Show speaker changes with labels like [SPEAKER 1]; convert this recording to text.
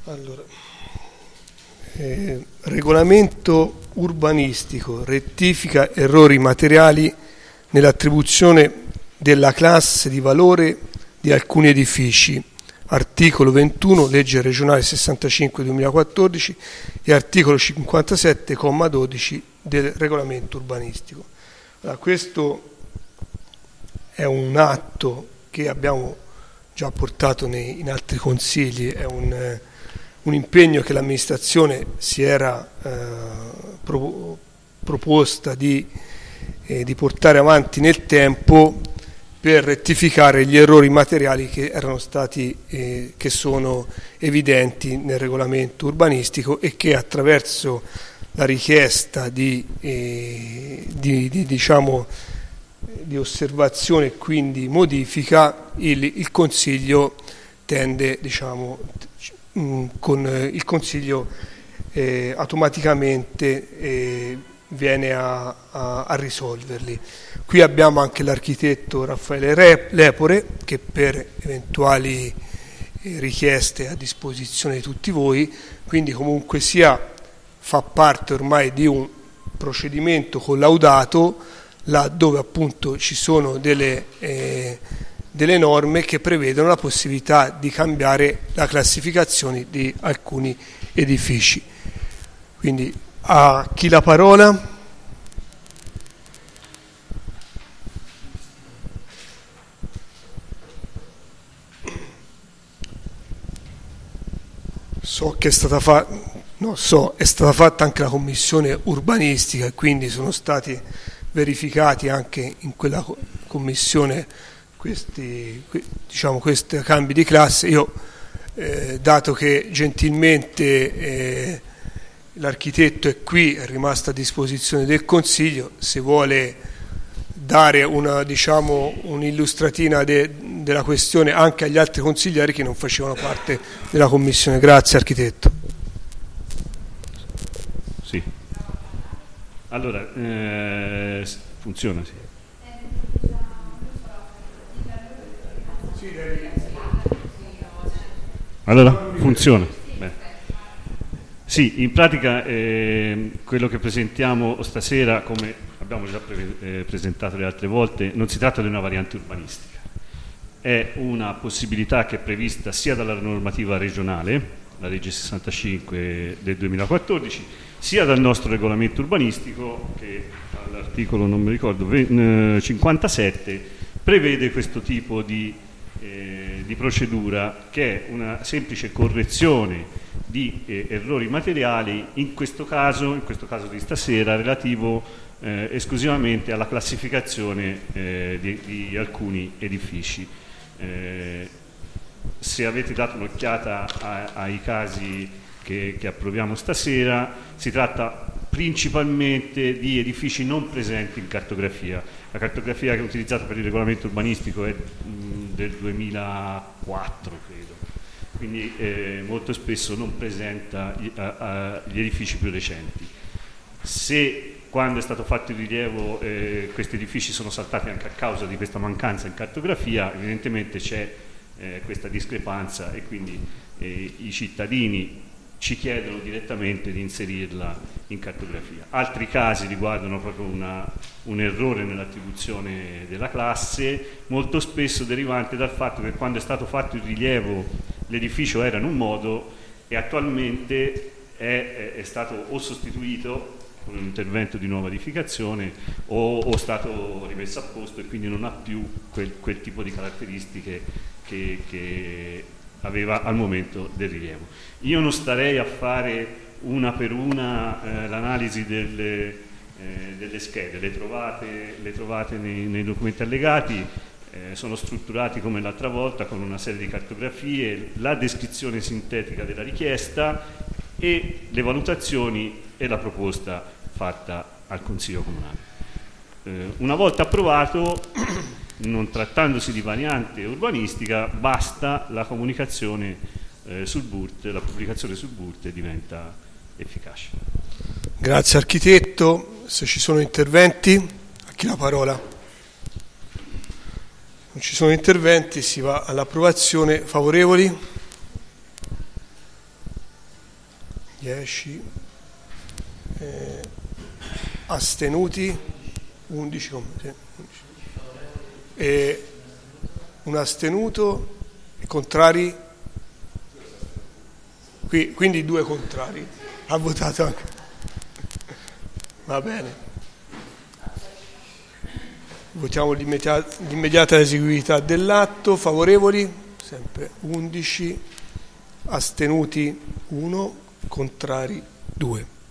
[SPEAKER 1] Allora, regolamento urbanistico, rettifica errori materiali nell'attribuzione della classe di valore di alcuni edifici, articolo 21, legge regionale 65/2014 e articolo 57,12 del regolamento urbanistico. Allora, questo è un atto che abbiamo già portato in altri consigli, è un impegno che l'amministrazione si era proposta di portare avanti nel tempo per rettificare gli errori materiali che erano stati che sono evidenti nel regolamento urbanistico e che attraverso la richiesta di osservazione e quindi modifica il Consiglio tende, con il Consiglio automaticamente viene a risolverli. Qui abbiamo anche l'architetto Raffaele Lepore che per eventuali richieste è a disposizione di tutti voi, quindi comunque sia fa parte ormai di un procedimento collaudato là dove appunto ci sono delle norme che prevedono la possibilità di cambiare la classificazione di alcuni edifici. Quindi a chi la parola? So che è stata fatta anche la commissione urbanistica e quindi sono stati verificati anche in quella commissione questi cambi di classe. Io dato che gentilmente l'architetto è qui, è rimasto a disposizione del Consiglio, se vuole dare un'illustratina della questione anche agli altri consiglieri che non facevano parte della commissione. Grazie architetto.
[SPEAKER 2] Sì. Allora, funziona, sì. Allora, funziona. Beh. Sì, in pratica quello che presentiamo stasera, come abbiamo già presentato le altre volte, non si tratta di una variante urbanistica. È una possibilità che è prevista sia dalla normativa regionale, la legge 65 del 2014, sia dal nostro regolamento urbanistico che all'articolo, non mi ricordo, 57 prevede questo tipo di procedura che è una semplice correzione di errori materiali, in questo caso di stasera, relativo esclusivamente alla classificazione di alcuni edifici. Se avete dato un'occhiata ai casi che approviamo stasera, si tratta principalmente di edifici non presenti in cartografia. La cartografia che è utilizzata per il regolamento urbanistico è del 2004, credo, quindi molto spesso non presenta gli edifici più recenti. Se quando è stato fatto il rilievo questi edifici sono saltati anche a causa di questa mancanza in cartografia, evidentemente c'è questa discrepanza e quindi i cittadini ci chiedono direttamente di inserirla in cartografia. Altri casi riguardano proprio un errore nell'attribuzione della classe, molto spesso derivante dal fatto che quando è stato fatto il rilievo l'edificio era in un modo e attualmente è stato o sostituito con un intervento di nuova edificazione o stato rimesso a posto e quindi non ha più quel tipo di caratteristiche che aveva al momento del rilievo. Io non starei a fare una per una l'analisi delle schede, le trovate nei documenti allegati, sono strutturati come l'altra volta con una serie di cartografie, la descrizione sintetica della richiesta e le valutazioni e la proposta fatta al Consiglio Comunale. Una volta approvato, non trattandosi di variante urbanistica, basta la comunicazione sul BURT, la pubblicazione sul BURT diventa efficace.
[SPEAKER 1] Grazie architetto. Se ci sono interventi, a chi la parola? Non ci sono interventi, si va all'approvazione. Favorevoli? 10, astenuti 11, sì, 11. Un astenuto, i contrari, quindi 2 contrari, ha votato anche, va bene. Votiamo l'immediata eseguibilità dell'atto. Favorevoli? Sempre 11, astenuti 1, contrari 2.